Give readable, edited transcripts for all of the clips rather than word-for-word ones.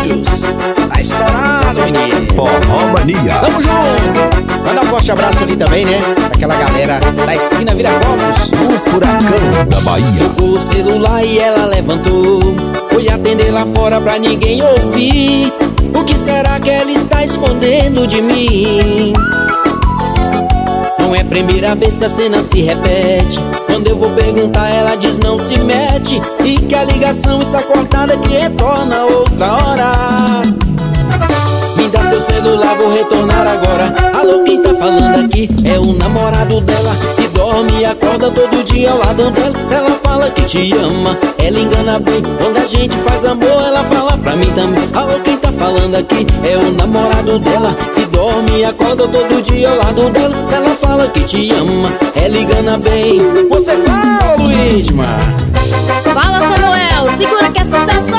Estúdios. Tá estourado, menino. Forró Mania. Tamo junto. Manda um forte abraço ali também, né? Aquela galera da esquina Viracopos. O furacão da Bahia. Tocou o celular e ela levantou. Foi atender lá fora pra ninguém ouvir. O que será que ela está escondendo de mim? Não é a primeira vez que a cena se repete. Quando eu vou perguntar, ela diz não se mete. E que a ligação está cortada, que retorna outra hora. Me dá seu celular, vou retornar agora. Alô, quem tá falando aqui é o namorado dela, que dorme e acorda todo dia ao lado dela. Ela fala que te ama, ela engana bem. Quando a gente faz amor, ela fala pra mim também. Alô, quem tá falando aqui é o namorado dela, que dorme e acorda todo dia ao lado dela. Ela fala que te ama, ela engana bem. Você fala, Luísma. Fala, Samuel, segura que é sucesso.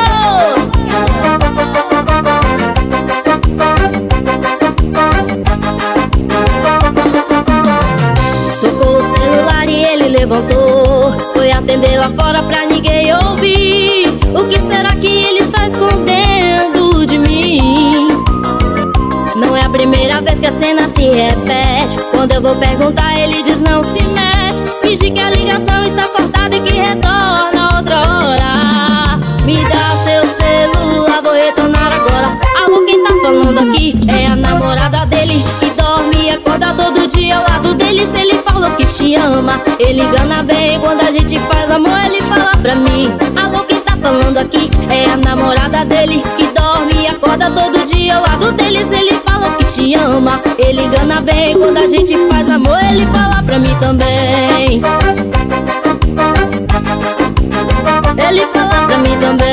Tocou o celular e ele levantou. Foi atender lá fora pra ninguém ouvir. O que será que ele está escondendo de mim? Não é a primeira vez que a cena se repete. Quando eu vou perguntar, ele diz não se mexe. Finge que a ligação está cortada e que retorna outra hora. Me dá seu celular, vou retornar agora. Alô, quem tá falando aqui é a namorada dele, que dorme e acorda todo dia ao lado dele. Se ele falou que te ama, ele engana bem. Quando a gente faz amor, ele fala pra mim. Alô, quem tá falando aqui é a namorada dele, que dorme e acorda todo dia ao lado dele. Se ele falou que te ama, ele engana bem. Quando a gente faz amor, ele fala pra mim também. Ele fala pra mim também.